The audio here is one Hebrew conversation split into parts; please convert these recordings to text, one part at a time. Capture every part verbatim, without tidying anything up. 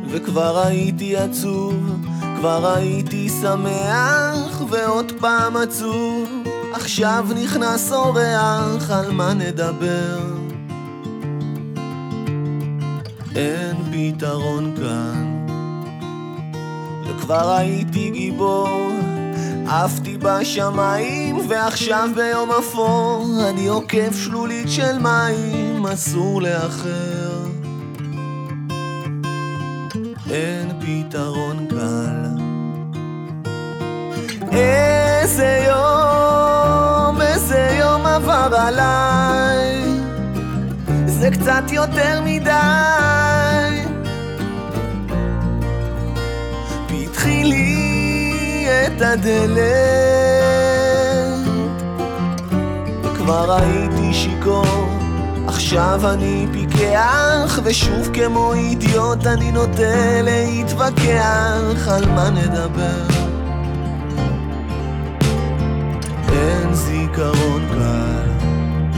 וכבר הייתי עצוב, כבר הייתי שמח ועוד פעם עצוב. עכשיו נכנס אורח, על מה נדבר? אין פתרון כאן. וכבר הייתי גיבור, עפתי בשמיים, ועכשיו ביום אפור אני עוקף שלולית של מים, אסור לאחר. אין פתרון קל. איזה יום, איזה יום עבר עליי, זה קצת יותר מדי. פתחי לי את הדלת, וכבר הייתי שיקור, עכשיו אני פיקח, ושוב כמו אידיוט אני נוטה להתווכח. על מה נדבר? אין זיכרון קל.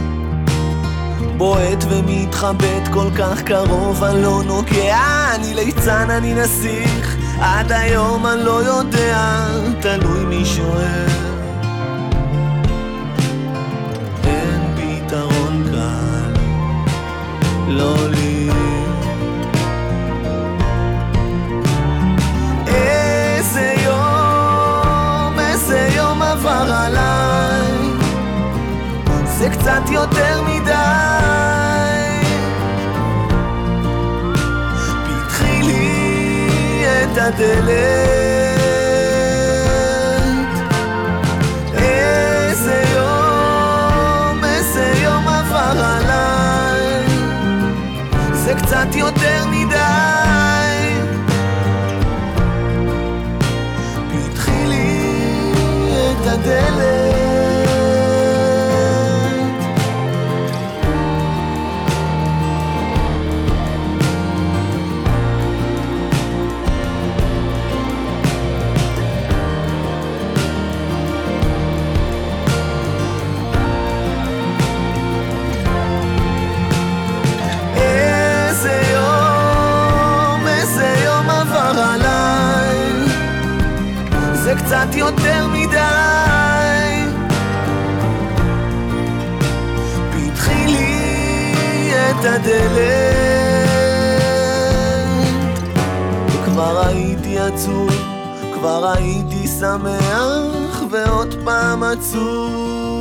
בועט ומתחבט כל כך קרוב, אני לא נוגע, אני ליצן, אני נסיך, עד היום אני לא יודע, תלוי מי שואל. אין פתרון קל, לא לי. איזה יום, איזה יום עבר עליי, זה קצת יותר מדי. פתחי לי את הדלת, איזה יום, איזה יום עבר עליי, זה קצת יותר מדי. פתחי לי את הדלת. זה קצת יותר מדי. פתחי לי את הדלת, וכבר הייתי עצוב, כבר הייתי שמח ועוד פעם עצוב.